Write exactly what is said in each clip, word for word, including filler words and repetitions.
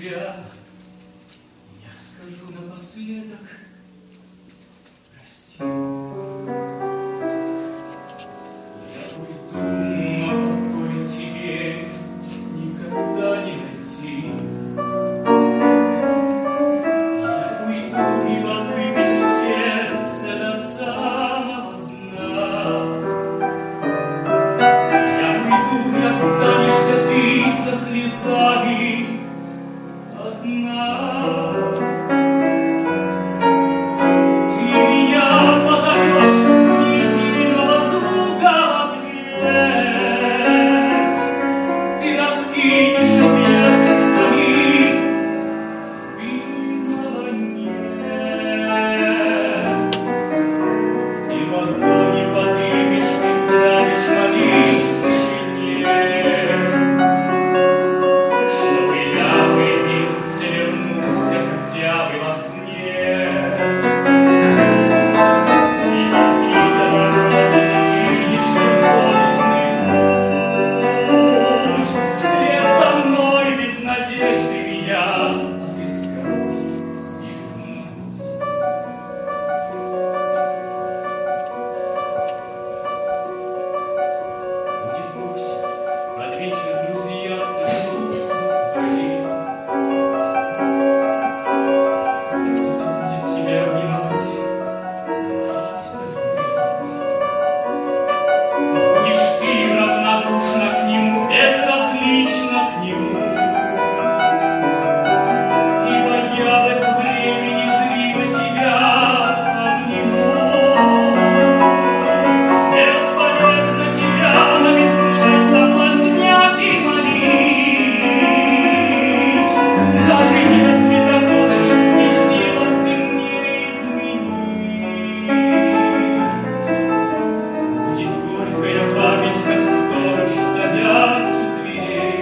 тебя я скажу напоследок прости. Я уйду, но покой тебе никогда не найти. Я уйду, ибо выбито сердце до самого дна. Я уйду, и останешься ты со слезами одна. Ты меня позовешь, ни единого звука в ответ. Ты раскинешь объятия свои, видного нет. И ладони поднимешь, и станешь молить в тишине, чтобы я появился, вернулся хотя бы во сне. И не видя дороги, ты двинешься в горестный путь. Вслед за мной без надежды меня отыскать и вернуть. Будет осень, под вечер друзья соберутся вдали. Кто-то будет тебя обнимать, говорить о любви. Будешь ты равнодушна к нему, безразлична к нему. Ибо я в это время незримо тебя обниму. Бесполезно тебя новизной соблазнять и молить. Даже если захочешь, не в силах ты мне изменить. Будет горькая память, как сторож стоять у дверей.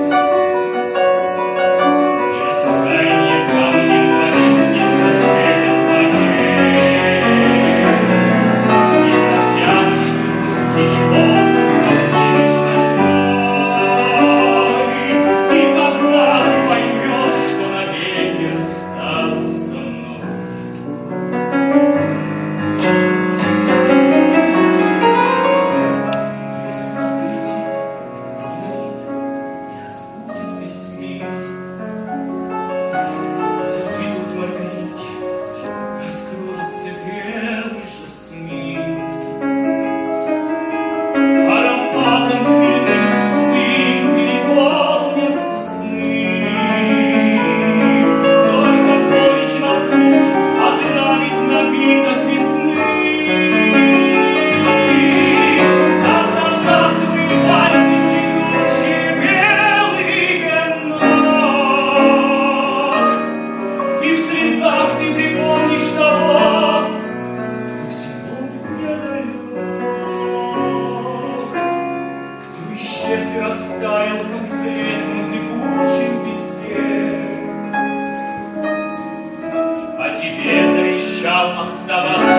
И раскаяние камнем повиснет за шею твоей. И протянешь ты руки, и воздух обнимешь ночной. И тогда ты поймешь, что навеки рассталась со мной. Весна прилетит, вдохнет и разбудит весь мир. Зацветут маргаритки, раскроется белый жасмин. Ароматом хмельным густым переполнятся сны. Только горечь разлук отравит напиток весны. Содрожат твои пальцы плетущие белые ног. И в слезах ты припомнишь того, кто сегодня далек, кто исчез и растаял, как след на зыбучем песке. А тебе завещал оставаться